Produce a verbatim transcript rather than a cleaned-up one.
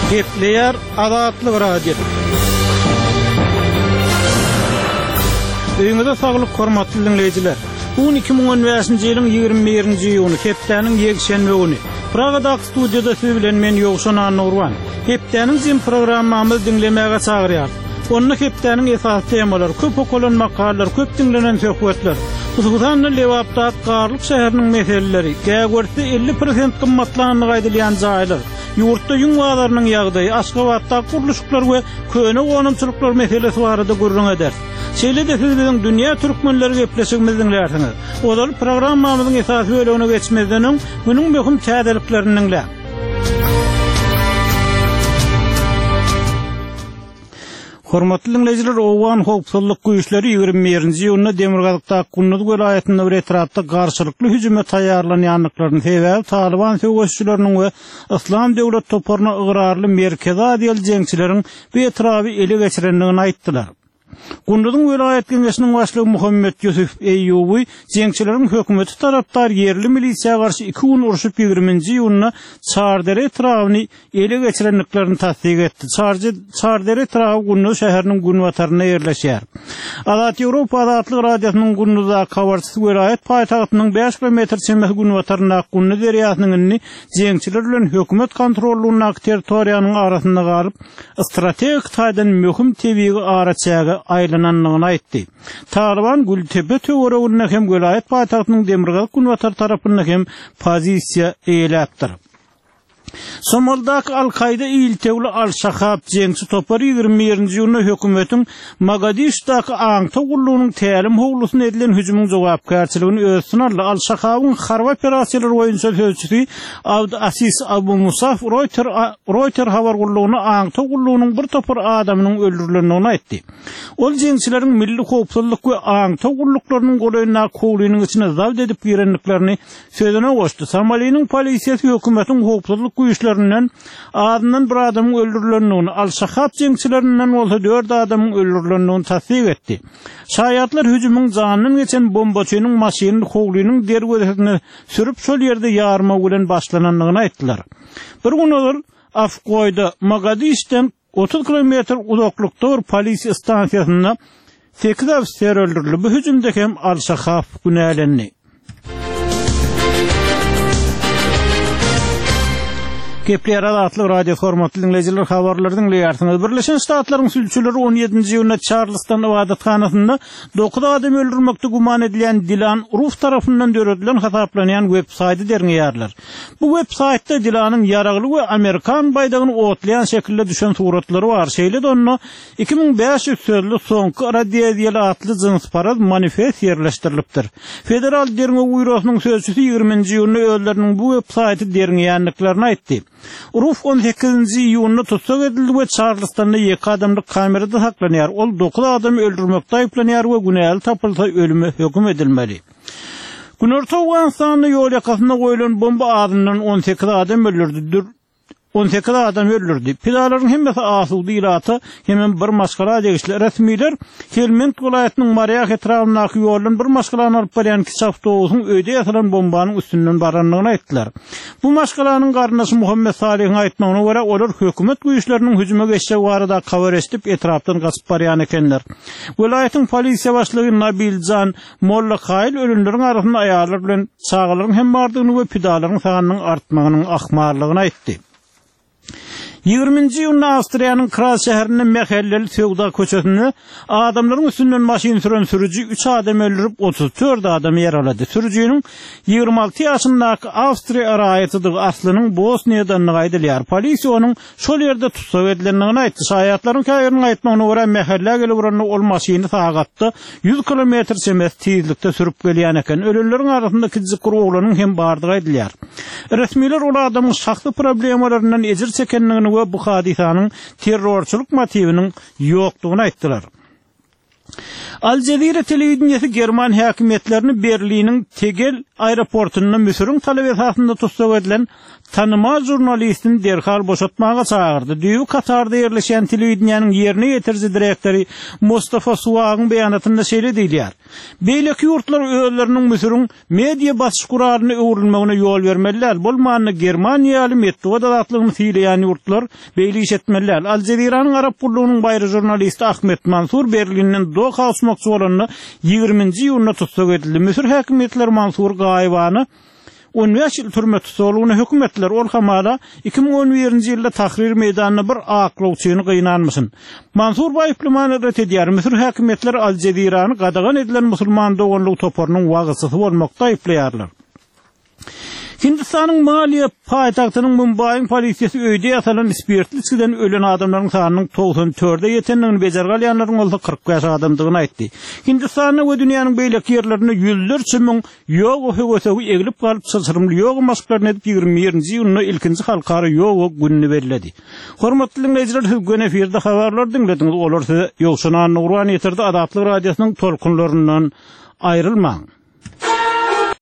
Gepleyer Azatlyk Radio. Öňüňizde saglyk hormatly dinleýijiler. Bu iki ming on beşinji ýylyň ýygrimi birinji ýyly hepdeniň ýekşenbe güni. Pragada studiýada siz bilen men Ýogşan Nurwan. Hepdeniň jym programmamyzy dinlemäge çagyrýar. Onu hepdeniň esas temalary, köp okulan makalar, köp dinlenen söhbetler. Uzakdan lewapda garlyk şäheriniň meseleleri, gägörsi elli prosent gymmatlanyny gaýdylýan jaýlar, ýurtda ýüň waglarynyň ýagdaýy, Aşgabatda guruluşlar we köne gonumçylyklar meselesi barada gurrun eder. Şeýle-de siz bilen dünýä türkmenleri gepleşigimizi dinlersiňiz. Olar programmamyzyň esas bölümine geçmezden öň müniň möhüm täzeliklerini dinle. Hormatly dinleyijiler, Owan howpsuzlyk güýçleri ýygrimi birinji ýylyna Demirgazykda Kunduz welaýatynyň bir etrapda garşylykly hüjüme taýýarlanýanlyklaryny sebäp Taliban söwüşçüleriniň we Islam döwlet toparyna ıgrarly merkezi adil jeňçileriň bir etrapy ele geçirenligini aýtdylar. Kunduzyň welaýat geňeşiniň başlygy Muhammed Ýusuf Eýýuby jeňçileriň hökümeti tarapdar yerli milisiýa garşy iki gün uruşup ýygrimiňji ýylyna Çardere etrabyny ele geçirenliklerini tasdik etdi. Çardere etrapy Gunduz şäheriniň günwataryna ýerleşýär. Azat Ýewropa Azatlyk radiosynyň Gunduzda Kawarçy welaýat paýtagtynyň beş kilometr çember günwataryna Gunduz deriýasynyň jeňçiler bilen hökümet kontrollugyna territoriýanyň arasynda galyp strategik taýdan möhüm tebii araçaga aýlananlygyny aýtdy. Taliban Gültepe töweregine hem welaýat paýtagtynyň Demirgaz günwatar tarapyna hem pozisiýa eýläpdir. Somaldak Al-Qaida iltegli Al-Shahab jeňçi topary ýygrimi birinji ýylyna hökümetiň Mogadishudaky aňta gullugynyň tälim howlusyna edilen hüjümüň jogapkärçiligini öz sınarly Al-Shahabyň harba operasiýalary boýunça sözçüsi Abd Aziz Abu Musaf Reuters Reuters habar gullugyny aňta gullugynyň bir topar adamynyň öldürilendigini aýtdy. Ol jeňçileriň milli howpsuzlyk we aňta gulluklarynyň goraýyna kowlugynyň içine zawd edip girenliklerini sözüne goşdy. Somaliýanyň polisiýasy hökümetiň howpsuzlyk güýçlerinden adından bir adamyň öldürilendigini, Al-Shahab jeňçilerinden bolsa dört adamyň öldürilendigini tasdik etdi. Şaýatlar hüjümüň janyny geçen bombaçynyň maşynyny kowlugynyň derwedesine sürüp şol ýerde ýarma bilen başlananlygyny aýtdylar. Bir gün olar Afgoýda Mogadishudan otuz kilometr uzaklykda bir polisiýa stansiýasynda sekiz ofisier öldürildi. Bu hüjümde hem Al-Shahab günälendi. Gepleyer Azatlyk radio hormatly dinleyijiler, habarlary dinleýärsiňiz. Birleşen Ştatlaryň sülçüleri on ýedinji ýylyna Charleston ibadathanasynda dokuz adam öldürmekde guman edilen Dilan Ruf tarapyndan döredilen hasaplanýan web-saýty derňýärler. Bu web-saýtda Dilanyň ýaragly we Amerikan baýdagyny otlayan şekilde düşen suratlary bar. Şeýle-de onu iki ming beş ýüz sözli soňky radiýasiýaly atly jyns paraz manifest ýerleşdirilipdir. Federal derňe uýragynyň sözçüsi ýygrimiňji ýylyna özleriniň bu web-saýty derňýärliklerini aýtdy. Ruf on sekizinji ýylyna tutsak edildi we Charlestonda iki adamlyk kamerada saklanýar. Ol dokuz adam öldürmekde aýplanýar we günäli tapylsa ölüme höküm edilmeli. Günorta Awganistanyň ýol ýakasynda goýulan bomba adından on sekiz adam öldürdi. on sekiz adam öldürdi. Pilalaryň hemmesi asudy ilata, hemen bir maskara degişler. Resmiler Helmand welaýatynyň Mariýa etrabynaky ýoldan bir maskalarny alyp barýan iki awtobusyň öýde ýasalan bombanyň üstünden baranlygyny aýtdylar. Bu maskalanyň garnasy Muhammed Salihiň aýtmagyna görä olar hökümet güýçleriniň hüjüme geçişi barada habar etip etrapdan gaçyp barýan ekenler. Welaýatyň polisiýa başlygy Nabiljan Mollakaýl ölümleriň arasynda aýarlar bilen çağalaryň hem bardygyny we pidalaryň saganynyň artmagynyň ahmarlygyny aýtdy. ýygrimiňji ýylyna Awstriýanyň Kral şäherinde mehelleli Söwda köçesinde adamlaryň üstünden maşyn süren sürüji üç adam öldürip otuz dört adam ýaralady. Sürüjiniň ýygrimi alty ýaşyndaky Awstriýa raýatydyg aslynyň Bosniýadan gaýdylýar. Polisiýa onuň şol ýerde tutsak edilendigini aýtdy. Şaýatlaryň käýeriniň aýtmagyna görä mehelle gelýärni ol maşyny sagatda yüz kilometr çember tezlikde sürüp gelýän eken. Ölümleriň arasynda kiçik gurulanyň hem bardygy aýdylýar. Resmiler ol adamyň şahsy problemlerinden ejir çekenligini we bu hadisanyň terrorçuluk motiviniň ýokdugyny aýtdylar. Al Jazeera televizyoniyeti German häkimetlerini Berlinin Tegel aeroportunda Müsür'ün talep esasında tutsak edilen tanıma jurnalistin derhal boşatmağa çağırdı. Düýü Katarda yerleşen televizyonyaның yerine yetirzi direktori Mustafa Suwag'ın beýanatynda şeýle diýilýär. Beýleki ýurtlar öýleriniň Müsür'ün media basyş guraryna öwrülmegine ýol bermeliler. Bolmany Germaniýaly Medwed adatlygyny fiýleýän ýurtlar beýle iş etmeliler. Al Jazeera'nın Arap gurulunyň baýry jurnalisti Ahmet Mansur Berlinden Doha usmakçy bolanyny ýygrüminji ýylyna tutsak edildi. Müsür häkimetleri Mansur Gaýbany on beş ýyl türme tutulgyna hökm etdiler. Ol hamala iki bin on birinji ýylda Tahrir meýdanyna bir aklawçyny gynanmysyn. Mansur Baýplyman ret edýär. Müsür häkimetleri Al Jazeera'ny gadagan edilen musulman doganlyk toparynyň wagysy bolmakda aýplaýarlar. Hindistanyň Maliýe paýtagtynyň Mumbaýyň polisiýasy öýde ýasalan spirtlisiden ölen adamlaryň sanynyň doksan dörde ýetenligini bejergalýanlaryň bolsa kırk beş adamdygyny aýtdy. Hindistanyň we dünýäniň beýleki ýerlerinde ýüzlerçe müň ýoga höwesegi egilip galyp çylçyrymly ýoga maşklaryny edip ýygrimi birinji ýylyna ilkinji halkara ýoga gününi beriledi. Hormatly dinleýijiler, hügün efirde habarlar dinlediňiz. Olar size ýokşunan Nurwan ýetirdi. Adatlyk radiosynyň tolkunlaryndan aýrylmaň.